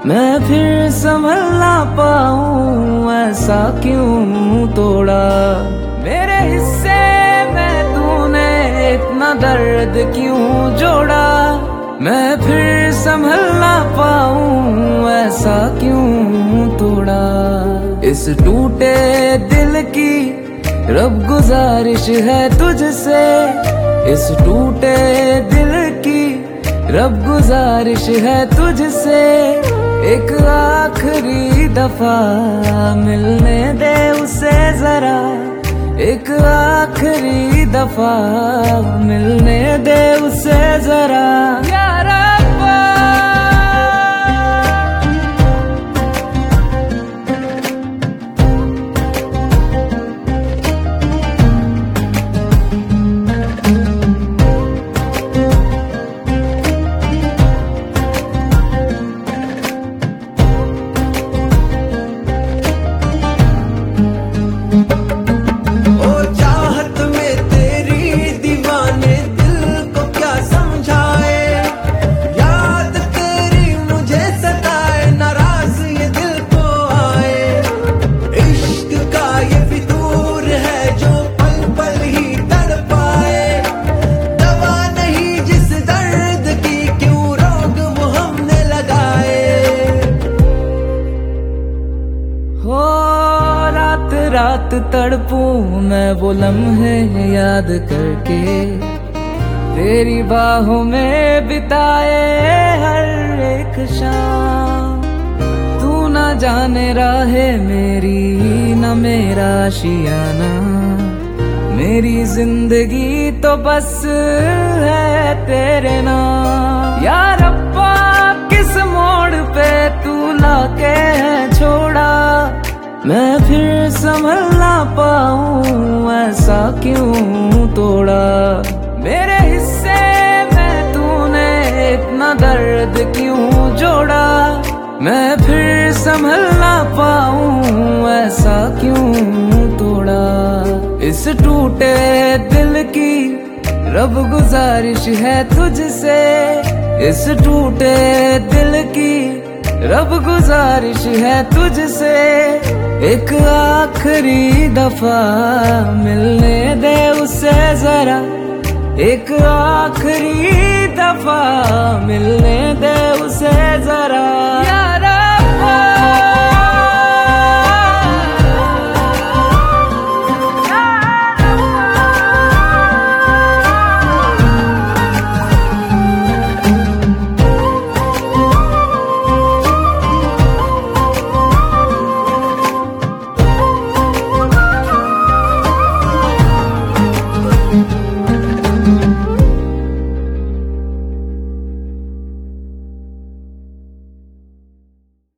मैं फिर संभल ना पाऊं, ऐसा क्यों तोड़ा मेरे हिस्से में तूने इतना दर्द क्यों जोड़ा। मैं फिर संभल ना पाऊं, ऐसा क्यों तोड़ा। इस टूटे दिल की रब गुजारिश है तुझसे, इस टूटे दिल की रब गुजारिश है तुझसे। एक आखिरी दफा मिलने दे उसे जरा, एक आखिरी दफा मिलने दे उसे जरा। यार रात तड़पूं मैं वो लम्हे याद करके, तेरी बाहों में बिताए हर एक शाम। तू ना जाने राहे मेरी न मेरा आशियाना, मेरी जिंदगी तो बस है तेरे नाम। यार अब्बा किस मोड़ पे तू लाके है छोड़ा, मैं फिर संभल ना पाऊं, ऐसा क्यों तोड़ा। मेरे हिस्से में तूने इतना दर्द क्यों जोड़ा। मैं फिर संभल ना पाऊं, ऐसा क्यों तोड़ा। इस टूटे दिल की रब गुजारिश है तुझसे, इस टूटे दिल की रब गुजारिश है तुझसे। एक आखिरी दफा मिलने दे उसे जरा, एक आखिरी दफा मिलने